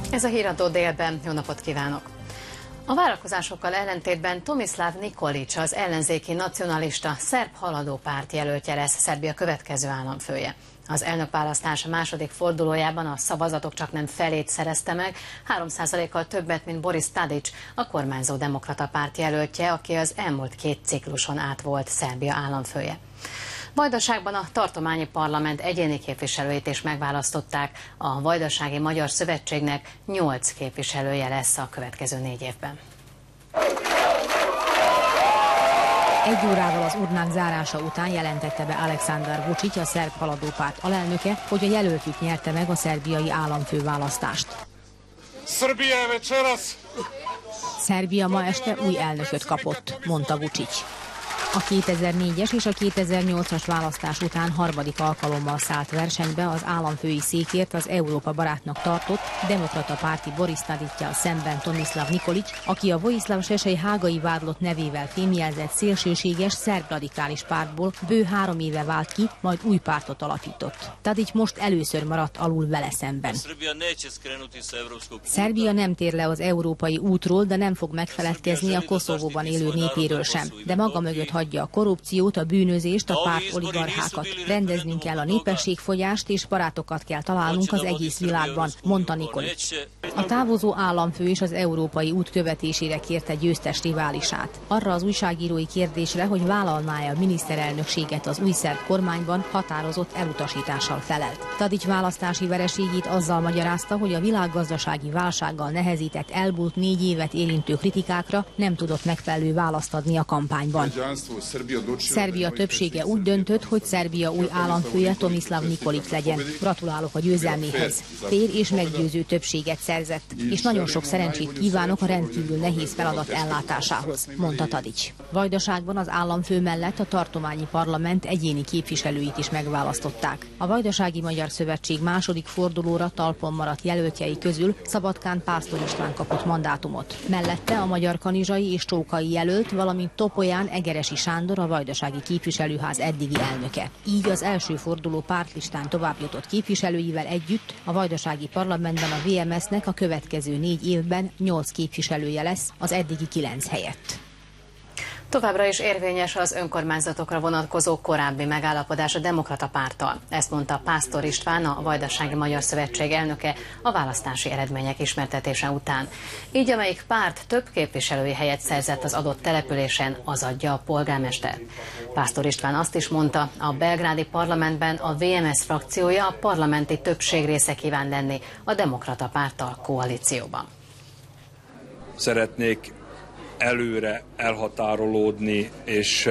Ez a híradó délben. Jó napot kívánok! A várakozásokkal ellentétben Tomislav Nikolic, az ellenzéki nacionalista szerb haladó párt jelöltje lesz Szerbia következő államfője. Az elnökválasztás második fordulójában a szavazatok csaknem felét szerezte meg, 3%-kal többet, mint Boris Tadic, a kormányzó demokrata párt jelöltje, aki az elmúlt 2 cikluson át volt Szerbia államfője. Vajdaságban a tartományi parlament egyéni képviselőit is megválasztották. A Vajdasági Magyar Szövetségnek 8 képviselője lesz a következő 4 évben. 1 órával az urnák zárása után jelentette be Aleksandar Vučić, a szerb haladó párt alelnöke, hogy a jelöltjük nyerte meg a szerbiai államfőválasztást. Szerbia ma este új elnököt kapott, mondta Vučić. A 2004-es és a 2008-as választás után harmadik alkalommal szállt versenybe az államfői székért az Európa barátnak tartott demokrata párti Boris Tadićcal szemben Tomislav Nikolic, aki a Vojislav Šešelj hágai vádlott nevével fémjelzett szélsőséges szerb radikális pártból bő 3 éve vált ki, majd új pártot alapított. Tadić most először maradt alul vele szemben. Szerbia nem tér le az európai útról, de nem fog megfeledkezni a Koszovóban élő népéről sem, de maga mögött hagyja a korrupciót, a bűnözést, a párt oligarchákat. Rendeznünk kell a népességfogyást, és barátokat kell találnunk az egész világban, mondta Nikolic. A távozó államfő is az európai út követésére kérte győztes riválisát. Arra az újságírói kérdésre, hogy vállalná-e a miniszterelnökséget az új szerb kormányban, határozott elutasítással felelt. Tadić választási vereségét azzal magyarázta, hogy a világgazdasági válsággal nehezített elmúlt 4 évet érintő kritikákra nem tudott megfelelő választ adni a kampányban. Szerbia többsége úgy döntött, hogy Szerbia új államfője Tomislav Nikolic legyen. Gratulálok a győzelméhez. Fair és meggyőző többséget szerzett, és nagyon sok szerencsét kívánok a rendkívül nehéz feladat ellátásához, mondta Tadić. Vajdaságban az államfő mellett a tartományi parlament egyéni képviselőit is megválasztották. A Vajdasági Magyar Szövetség második fordulóra talpon maradt jelöltjei közül Szabadkán Pásztor István kapott mandátumot. Mellette a Magyar Kanizsai és Csókai jelölt, valamint Topolyán Egeresi Sándor, a Vajdasági Képviselőház eddigi elnöke. Így az első forduló pártlistán továbbjutott képviselőivel együtt a Vajdasági Parlamentben a VMS-nek a következő 4 évben 8 képviselője lesz az eddigi 9 helyett. Továbbra is érvényes az önkormányzatokra vonatkozó korábbi megállapodás a Demokrata Párttal. Ezt mondta Pásztor István, a Vajdasági Magyar Szövetség elnöke a választási eredmények ismertetése után. Így amelyik párt több képviselői helyet szerzett az adott településen, az adja a polgármester. Pásztor István azt is mondta, a belgrádi parlamentben a VMS frakciója a parlamenti többség része kíván lenni a Demokrata Párttal koalícióban. Szeretnék előre elhatárolódni, és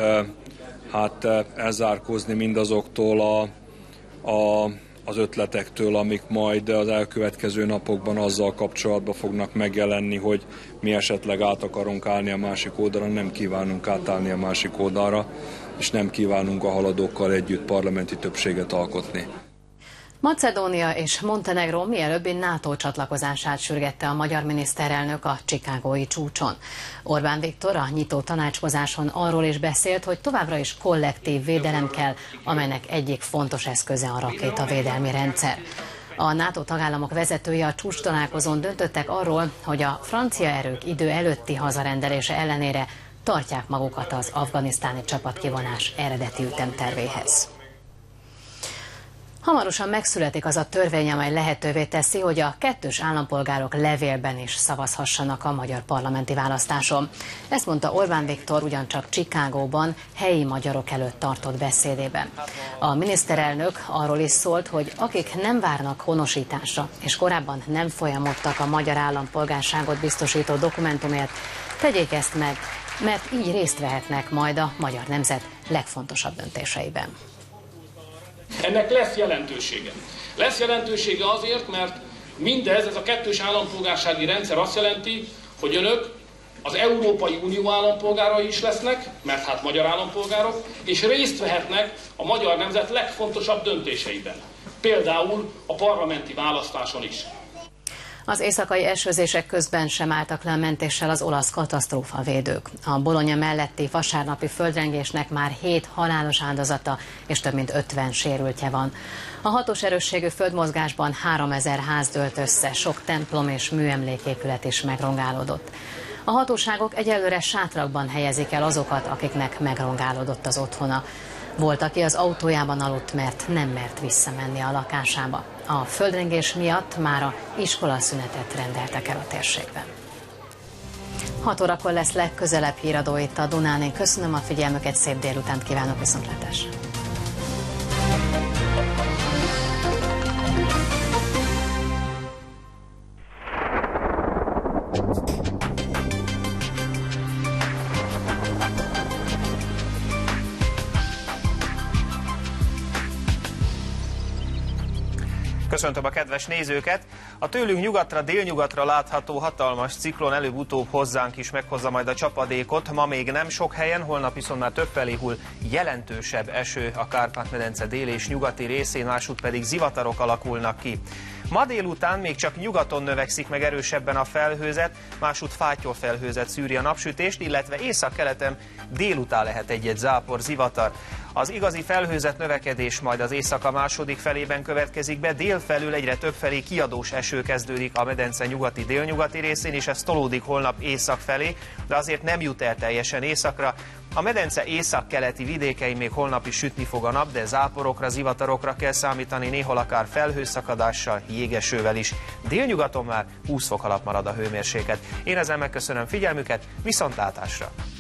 elzárkózni mindazoktól az ötletektől, amik majd az elkövetkező napokban azzal kapcsolatban fognak megjelenni, hogy mi esetleg át akarunk állni a másik oldalra, nem kívánunk átállni a másik oldalra, és nem kívánunk a haladókkal együtt parlamenti többséget alkotni. Macedónia és Montenegró mielőbbi NATO csatlakozását sürgette a magyar miniszterelnök a chicagói csúcson. Orbán Viktor a nyitó tanácskozáson arról is beszélt, hogy továbbra is kollektív védelem kell, amelynek egyik fontos eszköze a rakétavédelmi rendszer. A NATO tagállamok vezetői a csúcstalálkozón döntöttek arról, hogy a francia erők idő előtti hazarendelése ellenére tartják magukat az afganisztáni csapatkivonás eredeti ütemtervéhez. Hamarosan megszületik az a törvény, amely lehetővé teszi, hogy a kettős állampolgárok levélben is szavazhassanak a magyar parlamenti választáson. Ezt mondta Orbán Viktor ugyancsak Chicagóban helyi magyarok előtt tartott beszédében. A miniszterelnök arról is szólt, hogy akik nem várnak honosításra, és korábban nem folyamodtak a magyar állampolgárságot biztosító dokumentumért, tegyék ezt meg, mert így részt vehetnek majd a magyar nemzet legfontosabb döntéseiben. Ennek lesz jelentősége. Lesz jelentősége azért, mert ez a kettős állampolgársági rendszer azt jelenti, hogy önök az Európai Unió állampolgárai is lesznek, mert hát magyar állampolgárok, és részt vehetnek a magyar nemzet legfontosabb döntéseiben. Például a parlamenti választáson is. Az éjszakai esőzések közben sem álltak le a mentéssel az olasz katasztrófavédők. A Bologna melletti vasárnapi földrengésnek már 7 halálos áldozata és több mint 50 sérültje van. A hatos erősségű földmozgásban 3000 ház dőlt össze, sok templom és műemléképület is megrongálódott. A hatóságok egyelőre sátrakban helyezik el azokat, akiknek megrongálódott az otthona. Volt, aki az autójában aludt, mert nem mert visszamenni a lakásába. A földrengés miatt mára iskolaszünetet rendeltek el a térségben. 6 órakor lesz legközelebb híradó itt a Dunán. Én köszönöm a figyelmüket, szép délutánt kívánok, viszontlátásra! Köszöntöm a kedves nézőket! A tőlünk nyugatra, délnyugatra látható hatalmas ciklon előbb-utóbb hozzánk is meghozza majd a csapadékot. Ma még nem sok helyen, holnap viszont már többfelé hull jelentősebb eső a Kárpát-medence déli és nyugati részén, másút pedig zivatarok alakulnak ki. Ma délután még csak nyugaton növekszik meg erősebben a felhőzet, másút fátyolfelhőzet szűri a napsütést, illetve északkeleten délután lehet egy-egy zápor, zivatar. Az igazi felhőzet növekedés majd az éjszaka második felében következik be, délfelül egyre többfelé kiadós eső kezdődik a medence nyugati délnyugati részén, és ez tolódik holnap észak felé, de azért nem jut el teljesen északra. A medence északkeleti vidékein még holnap is sütni fog a nap, de záporokra, zivatarokra kell számítani, néhol akár felhőszakadással, jégesővel is. Délnyugaton már 20 fok alatt marad a hőmérséklet. Én ezzel megköszönöm figyelmüket, viszontlátásra!